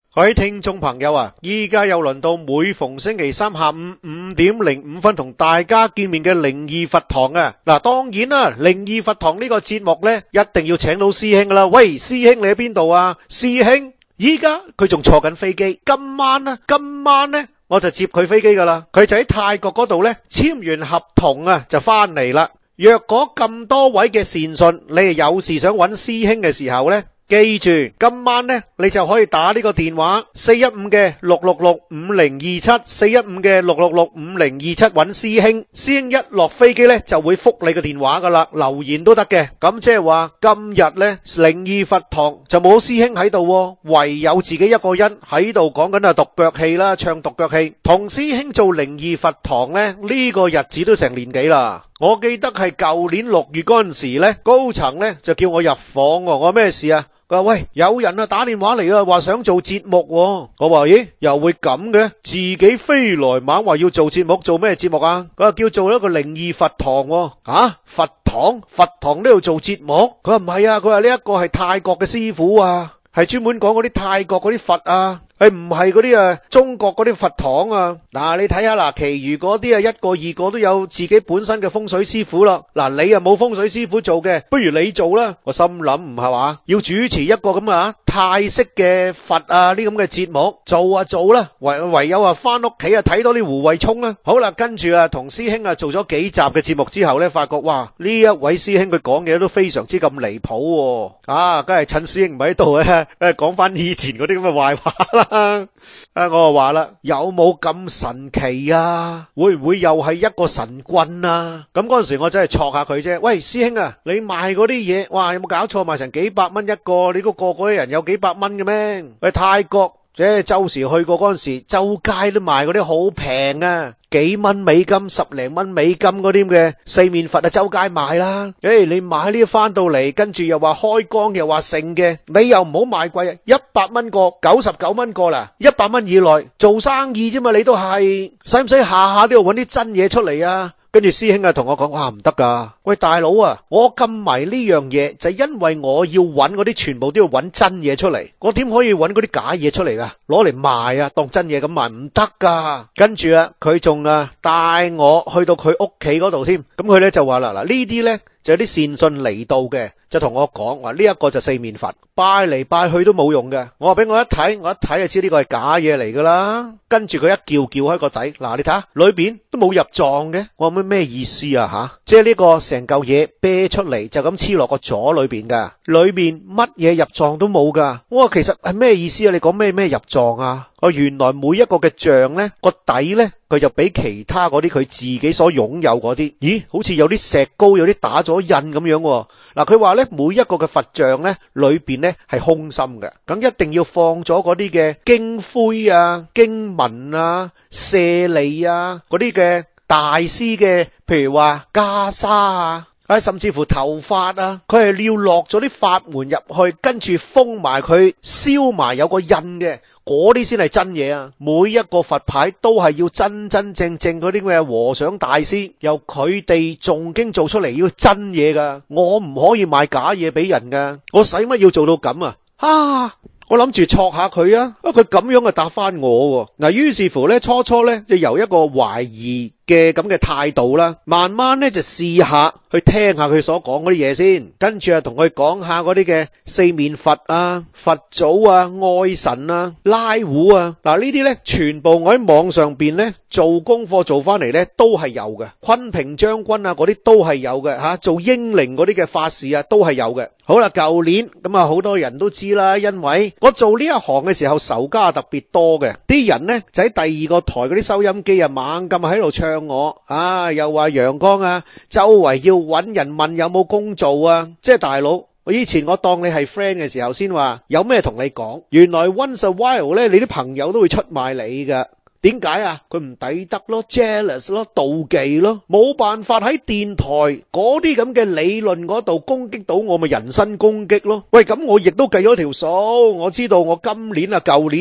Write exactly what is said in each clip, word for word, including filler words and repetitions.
各位聽眾朋友啊，依家又輪到每逢星期三下午五點零五分同大家見面嘅靈異佛堂啊！嗱，當然啦，靈異佛堂呢個節目呢，一定要請到師兄噶啦。喂，師兄你喺邊度啊？師兄，依家佢仲坐緊飛機，今晚呢，今晚呢，我就接佢飛機噶啦。佢就喺泰國嗰度呢，簽完合同啊，就翻嚟啦。若果咁多位嘅善信，你係有事想揾師兄嘅時候呢，記住今晚呢，你就可以打呢個電話四一五嘅六六六五零二七，四一五嘅六六六五零二七揾師兄。師兄一落飛機呢，就會覆你個電話噶啦，留言都得嘅。咁即係話今日呢，靈異佛堂就冇師兄喺度，唯有自己一個人喺度講緊啊獨腳戲啦，唱獨腳戲。同師兄做靈異佛堂呢，呢個日子都成年幾啦。我記得係舊年六月嗰陣時呢，高層呢就叫我入房，我話咩事啊？佢話喂，有人啊打電話嚟啊，話想做節目。我話咦，又會咁嘅？自己飛來猛話要做節目，做咩節目啊？佢話叫做一個靈異佛堂。啊，佛堂？佛堂呢度做節目？佢話唔係啊，佢話呢一個係泰國嘅師傅啊，係專門講嗰啲泰國嗰啲佛啊。誒，唔係嗰啲啊，中國嗰啲佛堂啊。嗱，你睇下嗱，其餘嗰啲啊，一個二個都有自己本身嘅風水師傅啦。嗱，你啊冇風水師傅做嘅，不如你做啦。我心諗唔係話要主持一個咁啊泰式嘅佛啊呢咁嘅節目，做啊做啦，唯唯有啊翻屋企啊睇多啲胡慧沖啦。好啦，跟住啊同師兄啊做咗幾集嘅節目之後咧，發覺哇呢一位師兄佢講嘢都非常之咁離譜啊，梗係趁師兄唔喺度咧，誒講翻以前嗰啲咁嘅壞話啦。啊！我就話啦，有冇咁神奇啊？會唔會又係一個神棍啊？咁嗰陣時我真係戳下佢啫。喂，師兄啊，你賣嗰啲嘢，哇，有冇搞錯？賣成幾百蚊一個，你個個嗰啲人有幾百蚊嘅咩？去泰國即係周時去過嗰陣時，周街都賣嗰啲好平啊，幾蚊美金、十零蚊美金嗰啲嘅四面佛啊，周街賣啦。誒，你買呢啲翻到嚟，跟住又話開光，又話剩嘅，你又唔好賣貴啊，一百蚊個，九十九蚊個啦，一百蚊以內做生意啫嘛，你都係使唔使下下都要揾啲真嘢出嚟啊？跟住師兄啊同我講，哇唔得噶，喂大佬啊，我咁迷呢樣嘢就係因為我要揾嗰啲全部都要揾真嘢出嚟，我點可以揾嗰啲假嘢出嚟噶？攞嚟賣啊，當真嘢咁賣唔得噶。跟住啊，佢仲啊帶我去到佢屋企嗰度添，咁佢咧就話啦，嗱呢啲咧就有啲善信嚟到嘅，就同我講話呢一個就四面佛，拜嚟拜去都冇用嘅。我話俾我一睇，我一睇就知呢個係假嘢嚟噶啦。跟住佢一叫叫開個底，嗱你睇下裏邊都冇入藏嘅。我話咩咩意思啊吓？即係呢個成嚿嘢啤出嚟就咁黐落個座裏邊噶，裏邊乜嘢入藏都冇噶。我話其實係咩意思啊？你講咩咩入藏啊？我原來每一個嘅像咧個底咧，佢就比其他嗰啲佢自己所擁有嗰啲，咦？好似有啲石膏，有啲打咗印咁樣喎。嗱，佢話咧每一個嘅佛像咧裏邊咧係空心嘅，咁一定要放咗嗰啲嘅經灰啊、經文啊、舍利啊嗰啲嘅大師嘅，譬如話袈裟啊。甚至乎頭髮啊，佢係要落咗啲法門入去，跟住封埋佢，燒埋有個印嘅，嗰啲先係真嘢啊！每一個佛牌都係要真真正正嗰啲嘅和尚大師由佢哋誦經做出嚟，要真嘢噶，我唔可以賣假嘢俾人噶，我使乜要做到咁啊？啊！我諗住戳下佢啊，啊佢咁樣就答翻我喎。嗱，於是乎咧，初初咧就由一個懷疑嘅咁嘅態度啦，慢慢咧就試下去聽下佢所講嗰啲嘢先，跟住啊同佢講下嗰啲嘅四面佛啊、佛祖啊、愛神啊、拉胡啊，嗱呢啲咧全部我喺網上邊咧做功課做翻嚟咧都係有嘅，坤平將軍啊嗰啲都係有嘅吓，做英靈嗰啲嘅法事啊都係有嘅。好啦，舊年咁啊好多人都知啦，因為我做呢一行嘅時候仇家特別多嘅，啲人咧就喺第二個台嗰啲收音機啊猛咁喺度唱我啊，又話陽光啊，周圍要揾人問有冇工做啊，即係大佬，我以前我當你係 friend 嘅時候先話有咩同你講，原來 once a while 咧，你啲朋友都會出賣你噶。點解啊？佢唔抵得咯 ，jealous 咯，妒忌咯，冇辦法喺電台嗰啲咁嘅理論嗰度攻擊到我，咪人身攻擊咯。喂，咁我亦都計咗條數，我知道我今年啊舊年咧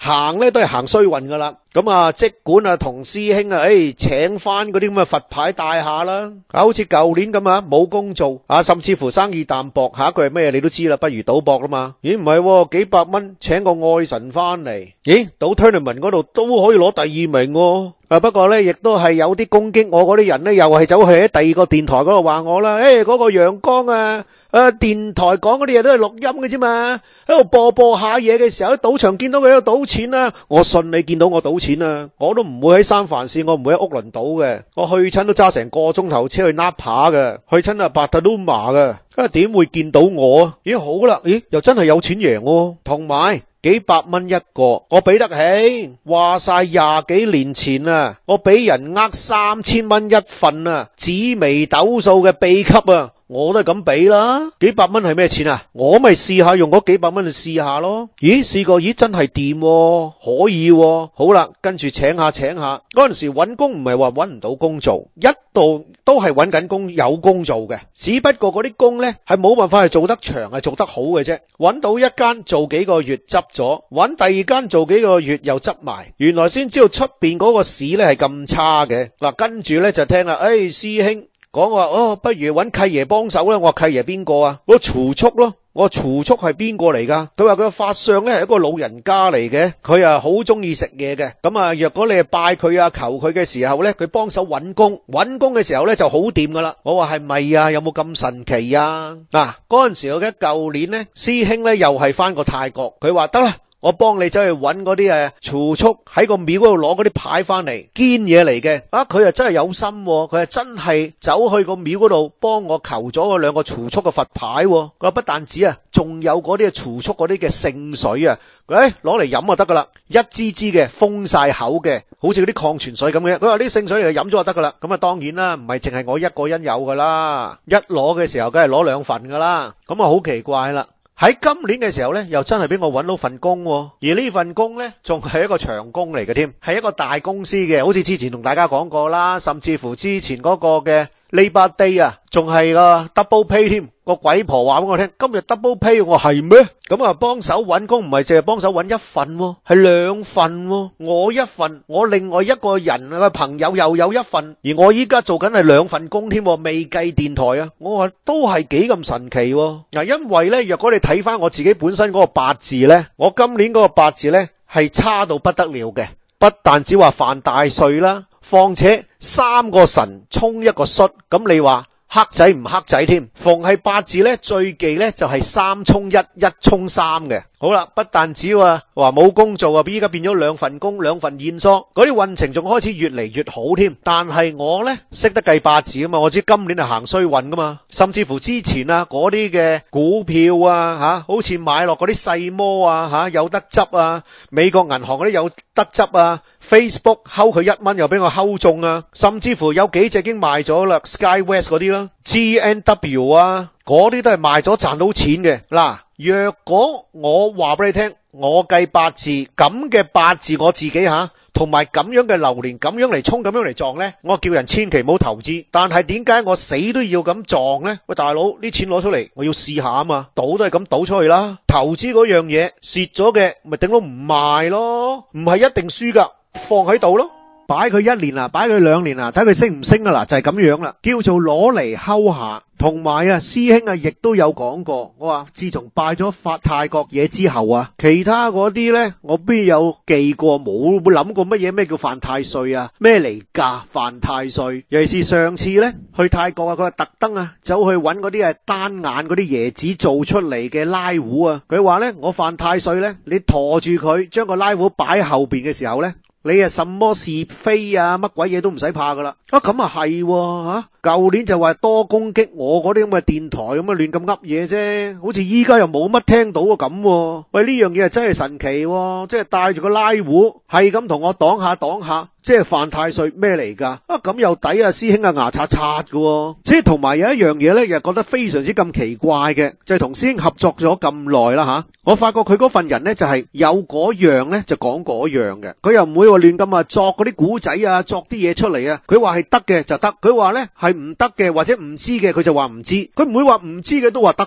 行咧都係行衰運噶啦。咁啊，即管啊同師兄啊，誒、哎、請翻嗰啲咁嘅佛牌戴下啦。啊，好似舊年咁啊，冇工做啊，甚至乎生意淡薄，下一句係咩你都知啦，不如賭博啦嘛。咦，唔係喎，幾百蚊請個愛神翻嚟，咦，賭 tournament 嗰度都可以攞第二名喎。啊，不過咧，亦都係有啲攻擊我嗰啲人咧，又係走去喺第二個電台嗰度話我啦。誒，嗰個陽光啊，誒，電台講嗰啲嘢都係錄音嘅啫嘛，喺度播播下嘢嘅時候，喺賭場見到佢喺度賭錢啊，我信你見到我賭錢啊，我都唔會喺三藩市，我唔會喺屋倫賭嘅，我去親都揸成個鐘頭車去 Napa 嘅，去親啊巴特魯馬嘅，啊點會見到我啊？咦，好啦，咦，又真係有錢贏喎，同埋幾百蚊一個，我俾得起。話晒廿幾年前啊，我俾人呃三千蚊一份啊，紫微斗數嘅秘笈啊，我都係咁俾啦。幾百蚊係咩錢啊？我咪試下用嗰幾百蚊去試下咯。咦，試過，咦，真係掂喎，可以喎。好啦，跟住請下請下。嗰陣時搵工唔係話搵唔到工做，一度都係搵緊工，有工做嘅。只不過嗰啲工呢係冇辦法係做得長，係做得好嘅啫。搵到一間做幾個月執咗，搵第二間做幾個月又執埋。原來先知道出邊嗰個市呢係咁差嘅。嗱，跟住呢就聽啦，誒，師兄講話哦，不如搵契爺幫手啦。我話契爺邊個啊？我儲蓄咯。我儲蓄係邊個嚟噶？佢話佢發相咧係一個老人家嚟嘅，佢啊好中意食嘢嘅。咁啊，若果你係拜佢啊求佢嘅時候咧，佢幫手搵工，搵工嘅時候咧就好掂噶啦。我話係咪啊？有冇咁神奇啊？嗱，嗰陣時我記得舊年咧，師兄咧又係翻過泰國，佢話得啦。我幫你走去揾嗰啲誒儲蓄喺個廟嗰度攞嗰啲牌翻嚟，堅嘢嚟嘅。啊，佢啊真係有心，佢係真係走去個廟嗰度幫我求咗嗰兩個儲蓄嘅佛牌。佢話不但止啊，仲有嗰啲儲蓄嗰啲嘅聖水啊，誒攞嚟飲就得噶啦，一支支嘅封晒口嘅，好似嗰啲礦泉水咁嘅。佢話呢啲聖水嚟飲咗就得噶啦。咁啊當然啦，唔係淨係我一個人有噶啦，一攞嘅時候梗係攞兩份噶啦。咁啊好奇怪啦。喺今年嘅時候呢，又真係俾我揾到份工，而呢份工呢，仲係一個長工嚟嘅添，係一個大公司嘅，好似之前同大家講過啦，甚至乎之前嗰個嘅 Labor Day 啊，仲係個 double pay 添。個鬼婆話俾我聽，今日 double pay，我係咩？咁啊，幫手揾工唔係淨係幫手揾一份，係兩份。我一份，我另外一個人嘅朋友又有一份，而我依家做緊係兩份工添，未計電台啊。我話都係幾咁神奇嗱，因為呢，若果你睇翻我自己本身嗰個八字呢，我今年嗰個八字呢係差到不得了嘅，不但只話犯大歲啦，況且三個神沖一個戌，咁你話黑仔唔黑仔添，逢係八字咧最忌咧就係三沖一，一沖三嘅。好啦，不但止話話冇工做啊，依家變咗兩份工，兩份現裝，嗰啲運程仲開始越嚟越好添。但係我咧識得計八字啊嘛，我知今年係行衰運噶嘛，甚至乎之前啊嗰啲嘅股票啊吓，好似買落嗰啲細摩啊吓有得執啊，美國銀行嗰啲有得執啊。Facebook 睺佢一蚊又俾我睺中啊，甚至乎有幾隻已經賣咗啦 ，SkyWest 嗰啲啦 ，G N W 啊，嗰啲都係賣咗賺到錢嘅。嗱，若果我話俾你聽，我計八字咁嘅八字我自己吓，同埋咁樣嘅流年咁樣嚟衝咁樣嚟撞呢，我叫人千祈唔好投資。但係點解我死都要咁撞呢？喂，大佬，啲錢攞出嚟，我要試下啊嘛，賭都係咁賭出去啦。投資嗰樣嘢蝕咗嘅，咪頂到唔賣咯，唔係一定輸噶。放喺度咯，擺佢一年啊，擺佢兩年啊，睇佢升唔升啊，嗱就係咁樣啦，叫做攞嚟睺下。同埋啊，師兄啊，亦都有講過，我話自從拜咗發泰國嘢之後啊，其他嗰啲呢，我邊有記過，冇冇諗過乜嘢咩叫犯太歲啊，咩嚟㗎犯太歲？尤其是上次呢，去泰國啊，佢話特登啊走去揾嗰啲係單眼嗰啲椰子做出嚟嘅拉胡啊，佢話呢，我犯太歲呢，你陀住佢，將個拉胡擺喺後邊嘅時候呢，你啊什麼是非啊，乜鬼嘢都唔使怕噶啦。啊咁啊係吓，舊年就話多攻擊我嗰啲咁嘅電台咁啊亂咁噏嘢啫，好似依家又冇乜聽到啊咁。喂，呢樣嘢真係神奇，即係帶住個拉胡係咁同我擋下擋下，即係犯太歲咩嚟噶？啊咁又抵啊，師兄啊牙刷刷噶。即係同埋有一樣嘢咧，又覺得非常之咁奇怪嘅，就係同師兄合作咗咁耐啦吓，我發覺佢嗰份人咧就係有嗰樣咧就講嗰樣嘅，佢又唔會話亂咁啊作嗰啲古仔啊，作啲嘢出嚟啊，佢話係得嘅就得，佢話咧係唔得嘅或者唔知嘅佢就話唔知，佢唔會話唔知嘅都話得嘅。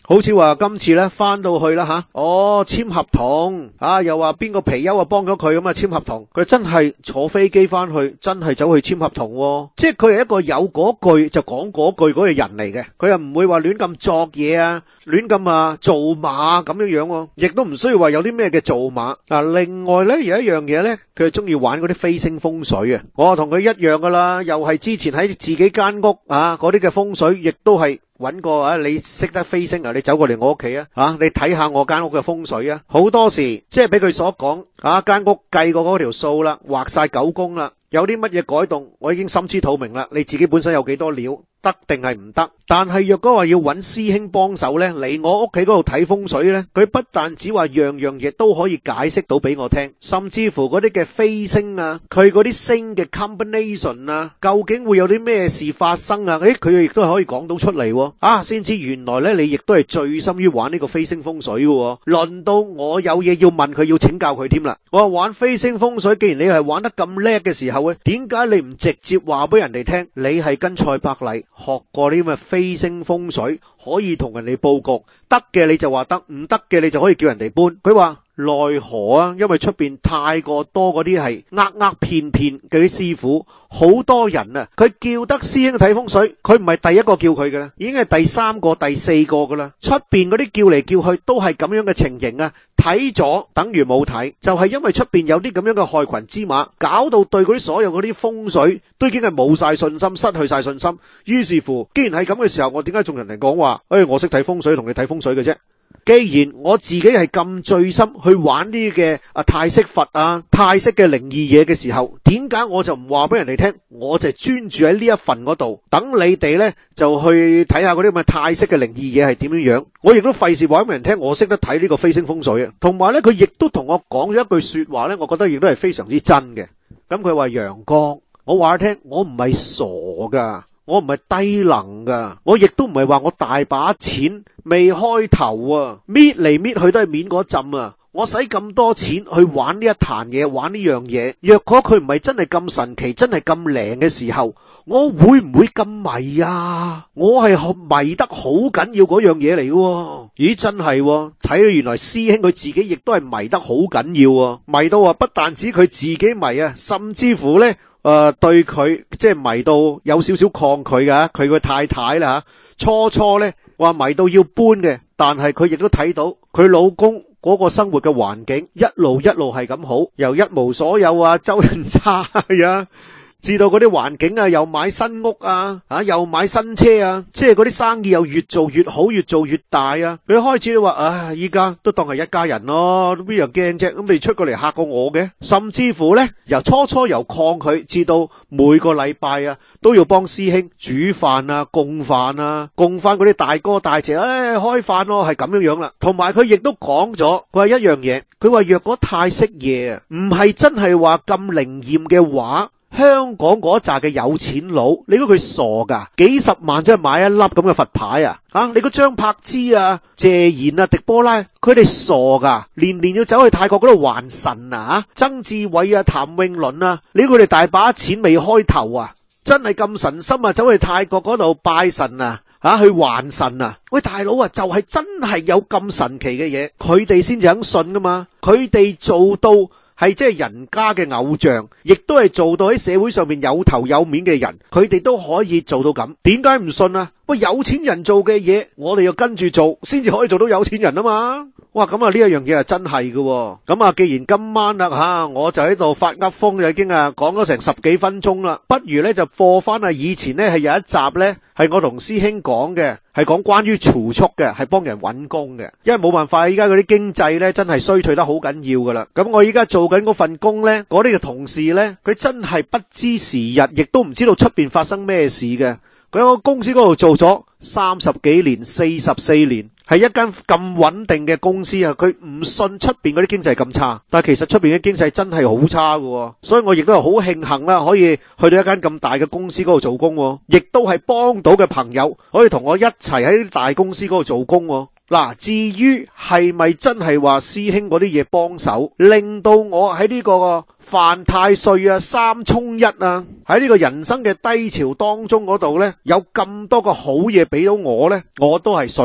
好似話今次咧翻到去啦吓，哦簽合同啊，又話邊個貔貅啊幫咗佢咁啊簽合同，佢真係坐飛機翻去，真係走去簽合同喎，即係佢係一個有嗰句就講嗰句嗰個人嚟嘅，佢又唔會話亂咁作嘢啊，亂咁啊做馬咁樣樣喎，亦都唔需要話有啲咩嘅做馬。嗱，另外咧有一樣嘢咧，佢係中意玩嗰啲飛星風水啊，我同佢一樣噶啦，又係之前喺自己間屋啊嗰啲嘅風水，亦都係揾個啊，你識得飛星啊，你走過嚟我屋企啊，啊，你睇下我間屋嘅風水啊，好多時即係俾佢所講啊，間屋計過嗰條數啦，畫晒九宮啦，有啲乜嘢改動，我已經心知肚明啦，你自己本身有幾多料，得定係唔得？但係若果話要揾師兄幫手呢，嚟我屋企嗰度睇風水呢，佢不但只話樣樣嘢都可以解釋到俾我聽，甚至乎嗰啲嘅飛星啊，佢嗰啲星嘅 combination 啊，究竟會有啲咩事發生啊？誒，佢亦都係可以講到出嚟啊！先知原來呢，你亦都係醉心於玩呢個飛星風水嘅。輪到我有嘢要問佢，要請教佢添啦。我話玩飛星風水，既然你係玩得咁叻嘅時候咧，點解你唔直接話俾人哋聽？你係跟蔡伯禮學過啲咁嘅飛星風水，可以同人哋佈局，得嘅你就話得，唔得嘅你就可以叫人哋搬。佢話奈何啊，因為出邊太過多嗰啲係呃呃騙騙嘅啲師傅，好多人啊，佢叫得師兄睇風水，佢唔係第一個叫佢嘅啦，已經係第三個、第四個噶啦。出邊嗰啲叫嚟叫去都係咁樣嘅情形啊，睇咗等於冇睇，就係因為出邊有啲咁樣嘅害群之馬，搞到對嗰啲所有嗰啲風水都已經係冇晒信心，失去晒信心。於是乎，既然係咁嘅時候，我點解仲人嚟講話，誒，我識睇風水同你睇風水嘅啫？既然我自己係咁醉心去玩啲嘅啊泰式佛啊泰式嘅靈異嘢嘅時候，點解我就唔話俾人哋聽？我就專注喺呢一份嗰度，等你哋呢就去睇下嗰啲咁嘅泰式嘅靈異嘢係點樣樣。我亦都費事話俾人聽，我識得睇呢個飛星風水啊。同埋呢，佢亦都同我講咗一句說話呢，我覺得亦都係非常之真嘅。咁佢話楊哥，我話你聽，我唔係傻噶。我唔係低能噶，我亦都唔係話我大把錢未開頭啊，搣嚟搣去都係面嗰陣啊，我使咁多錢去玩呢一壇嘢，玩呢樣嘢，若果佢唔係真係咁神奇，真係咁靈嘅時候，我會唔會咁迷啊？我係迷得好緊要嗰樣嘢嚟嘅。咦，真係喎，睇到原來師兄佢自己亦都係迷得好緊要啊，迷到話不但止佢自己迷啊，甚至乎呢誒、呃，對佢即係迷到有少少抗拒噶，佢個太太啦吓，初初咧話迷到要搬嘅，但係佢亦都睇到佢老公嗰個生活嘅環境一路一路係咁好，由一無所有啊，周人差啊，至到嗰啲環境啊，又買新屋啊，啊又買新車啊，即係嗰啲生意又越做越好，越做越大啊。佢開始都話，唉，依家都當係一家人咯，邊樣驚啫？咁你出過嚟嚇過我嘅，甚至乎咧，由初初由抗拒，至到每個禮拜啊，都要幫師兄煮飯啊、供飯啊、供翻嗰啲大哥大姐，唉，開飯咯，係咁樣樣啦。同埋佢亦都講咗，佢話一樣嘢，佢話若果泰式嘢啊，唔係真係話咁靈驗嘅話，香港嗰扎嘅有錢佬，你估佢傻噶？幾十萬真係買一粒咁嘅佛牌啊！啊，你個張柏芝啊、謝賢啊、狄波拉，佢哋傻噶？年年要走去泰國嗰度還神啊！曾志偉啊、譚詠麟啊，你估佢哋大把錢未開頭啊？真係咁神心啊，走去泰國嗰度拜神啊！啊，去還神啊！喂，大佬啊，就係真係有咁神奇嘅嘢，佢哋先至肯信噶嘛？佢哋做到係即係人家嘅偶像，亦都係做到喺社會上面有頭有面嘅人，佢哋都可以做到咁，點解唔信啊？喂，有錢人做嘅嘢，我哋要跟住做，先至可以做到有錢人啊嘛！哇，咁啊呢一樣嘢係真係嘅，咁啊既然今晚啦吓，我就喺度發噏風，就已經啊講咗成十幾分鐘啦，不如咧就播翻啊以前咧係有一集咧係我同師兄講嘅，係講關於儲蓄嘅，係幫人揾工嘅，因為冇辦法，依家嗰啲經濟咧真係衰退得好緊要噶啦。咁我依家做緊嗰份工咧，嗰啲嘅同事咧，佢真係不知時日，亦都唔知道出邊發生咩事嘅。佢喺個公司嗰度做咗三十幾年、四十四年，係一間咁穩定嘅公司啊！佢唔信出邊嗰啲經濟咁差，但係其實出邊嘅經濟真係好差嘅，所以我亦都係好慶幸啦，可以去到一間咁大嘅公司嗰度做工，亦都係幫到嘅朋友可以同我一齊喺大公司嗰度做工。嗱，至於係咪真係話師兄嗰啲嘢幫手，令到我喺呢個犯太歲啊、三衝一啊，喺呢個人生嘅低潮當中嗰度呢，有咁多個好嘢俾到我呢，我都係信嘅。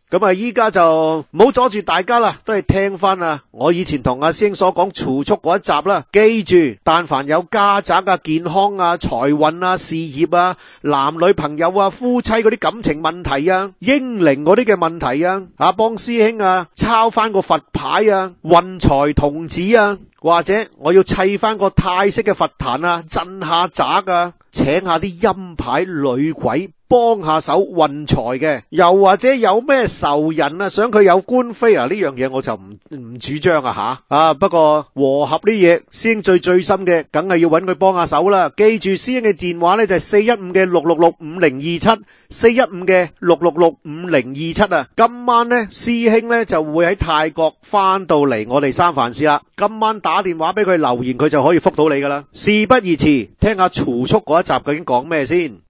咁啊依家就唔好阻住大家啦，都係聽翻啊我以前同阿師兄所講儲蓄嗰一集啦。記住，但凡有家宅啊、健康啊、財運啊、事業啊、男女朋友啊、夫妻嗰啲感情問題啊、英靈嗰啲嘅問題啊，啊幫師兄啊抄翻個佛牌啊、運財童子啊，或者我要砌翻個泰式嘅佛壇啊，鎮下宅啊，請下啲陰牌女鬼幫下手運財嘅，又或者有咩仇人啊想佢有官非啊，呢樣嘢我就唔唔主張啊吓啊。不過和合呢嘢，師兄最最深嘅，梗係要揾佢幫下手啦。記住師兄嘅電話呢，就係四一五嘅六六六五零二七，四一五嘅六六六五零二七啊。今晚呢，師兄呢就會喺泰國翻到嚟我哋三藩市啦。今晚打電話俾佢留言，佢就可以覆到你噶啦。事不宜遲，聽下儲蓄嗰一集究竟講咩先。